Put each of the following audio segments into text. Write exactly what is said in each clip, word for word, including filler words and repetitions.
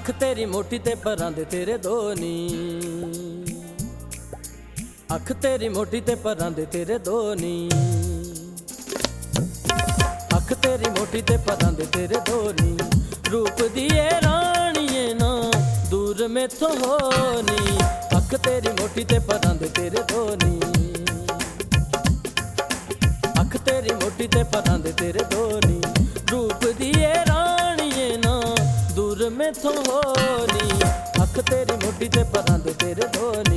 अख तेरी मोटी ते परां दे तेरे दो नी, अख तेरी मोटी ते परां दे तेरे दो नी, अख तेरी मोटी ते परां दे तेरे दो नी, रूप दिए राणिए ना दूर मैथों होनी। अख तेरी मोटी ते परां दे तेरे दो नी, अख तेरी मोटी ते परां दे तेरे दो नी, रूप दिए राणिए ना दूर मैथों होनी। अख तेरी मोटी ते परां दे तेरे दो नी।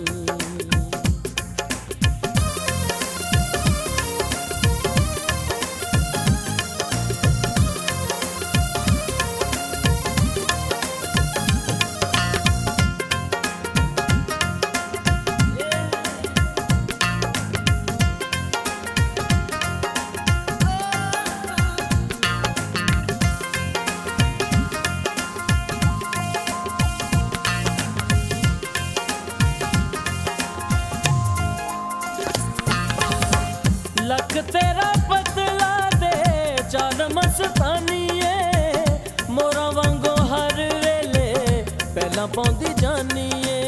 लक तेरा पतला दे चाल मस्तानीए, मोरा वांगो हर वेले पहला पौंदी जानीए।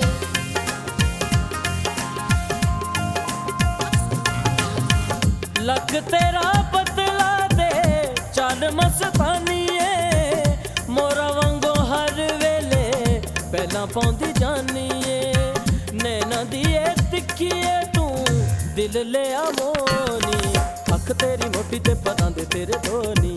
लक तेरा पतला दे चाल मस्तानीए, मोरा वांगो हर वेले पहला पौंदी जानीए। नैना दिए तिखिए तू दिल ले मोनी, अख तेरी मोटी ते परां दे तेरे दो नी,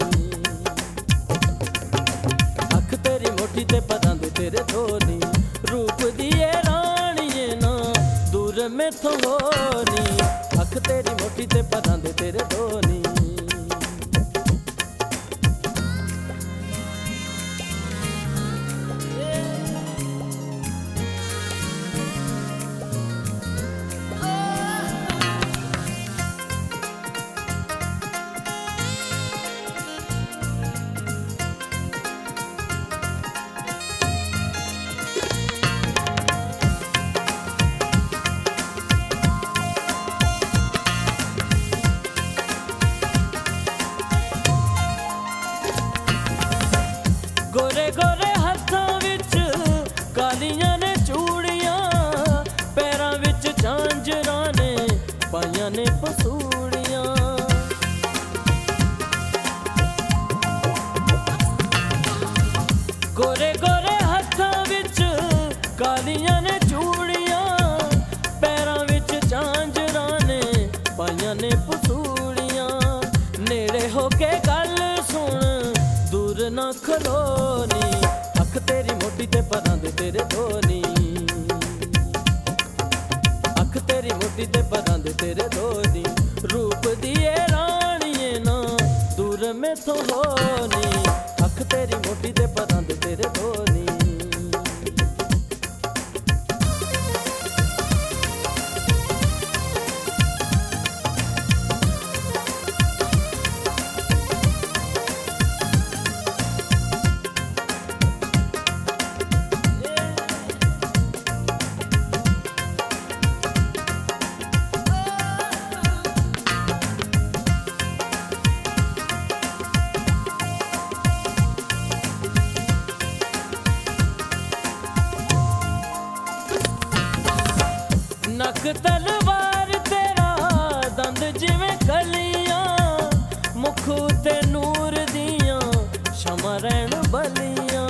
अख तेरी मोटी ते परां दे तेरे दो नी, रूप दिए राणिए ना दूर मैथों होनी। अख तेरी मोटी ते परां दे तेरे दो नी। गोरे गोरे हत्थां विच कालियां ने चूड़ियां, पैरां विच झांजरां ने पाइयां ने पसूड़ियां। गोरे गोरे हत्थां विच कालियां ने चूड़ियां, पैरां विच झांजरां ने पाइयां ने पसूड़ियां। नेड़े होके गल सुन दूर ना खलोनी, अख तेरी मोटी ते परां दे तेरे दो नी, अख तेरी मोटी ते परां दे तेरे दो नी, रूप दिए राणिए ना दूर मैथों होनी। अख तेरी मोटी ते परां दे तेरे दो नी। नक तलवार तेरा दंद जिवें कलियां, मुख ते नूर दियां शमा रैण बलियां।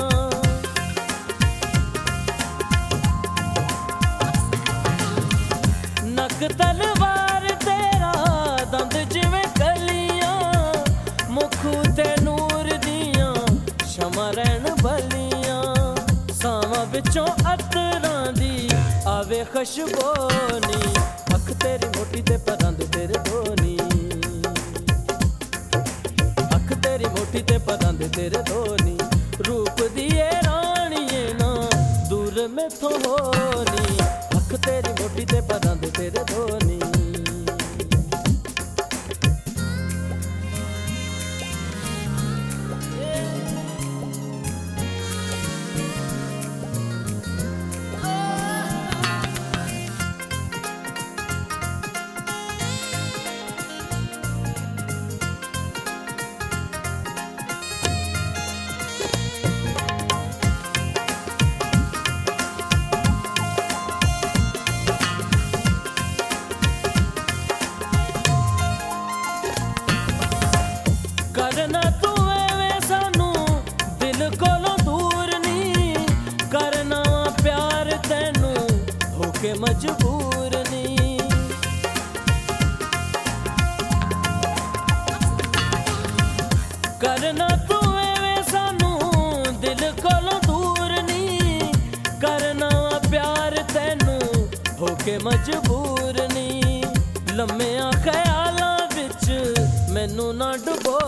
नक तलवार तेरा दंद जिवें कलियां, मुख ते नूर दियां शमा रैण बलियां। सावां विचों अतरां दी आवे खुशबोनी, अख तेरी मोटी ते परां दे तेरे दो नी, अख तेरी मोटी ते परां दे तेरे दो नी, रूप दिए राणिए ना दूर मैथों होनी। अख तेरी मोटी ते परां दे तेरे दो नी। मजबूर नी। करना तू एवें सानू दिल कोलों दूर नी, करना प्यार तैनू होके मजबूर नी। लम्मिया ख्यालां विच मैनू ना डुबो